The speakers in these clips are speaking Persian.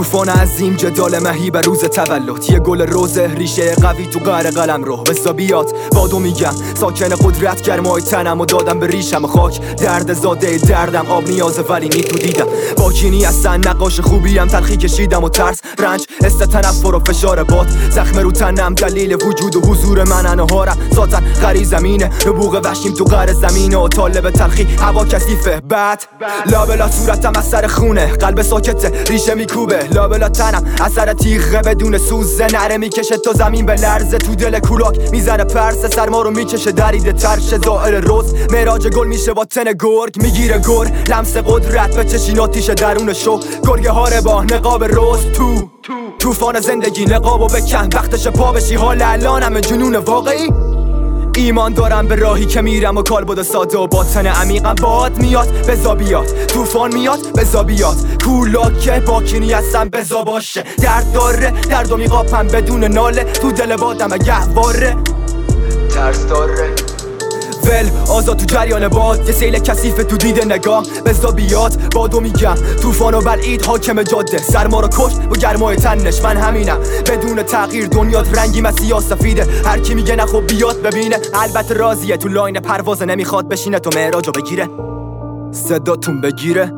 طوفان عظیم جدال مهیب روز تولد، یه گل روزه ریشه قوی تو قعر قلم رو حسابیات بادو میگم ساکن قدرت گرمای تنم و دادم به ریشم خاک درد زاده دردم آب نیازه ولی نیتو دیدم با کینی هستن نقاش خوبیم تلخی کشیدم و ترس رنج تنفر و فشار باد زخم رو تنم دلیل وجود و حضور منن و هارم ذاتن غری زمینه نبوغ وحشیم تو قعر زمینه و طالب تلخی هوا کثیفه بعد لابلا صورتم از سر خونه قلب ساکته ریشه میکوبه لابلا تنم اثر تیغه بدون سوزه نره میکشه تا زمین به لرزه تو دل کولاک میزنه پرسه سرما رو میکشه دریده ترش زائر روز معراج گل میشه با تن گرگ میگیره گر لمس قدرت به چشیناتیشه درون شو گرگ هاره با نقاب روز طوفان زندگی نقابو بکن وقتش پا بشی حال الانم جنون واقعی ایمان دارم به راهی که میرم و کالبد ساده و باطن عمیقم باد میاد بزا بیاد طوفان میاد بزا بیاد کولاکه باکینی هستم بزا باشه درد داره دردو میقاپم بدون ناله تو دل بادم گهواره ترس داره ول آزاد تو جریان باد یه سیل کثیف تو دیده نگاه بزا بیاد بادو میگم طوفان و بلعید حاکم جاده سرما رو کشت با گرمای تنش من همینم بدون تغییر دنیات رنگی مسیح سفیده هر کی میگه نه خب بیاد ببینه البته راضیه تو لاین پرواز نمیخواد بشینه تو معراجو بگیره صداتون بگیره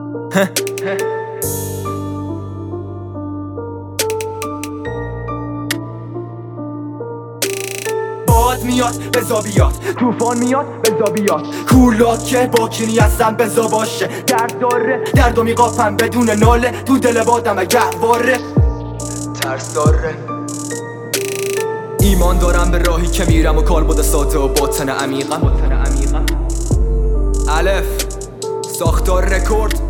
باد میاد بزا بیاد طوفان میاد بزا بیاد کولاکه باکینی هستم بزا باشه درد داره دردو میقاپم بدون ناله تو دل بادم گهواره ترس داره ایمان دارم به راهی که میرم و کالبد ساده و باطن عمیقم الف ساختار رکورد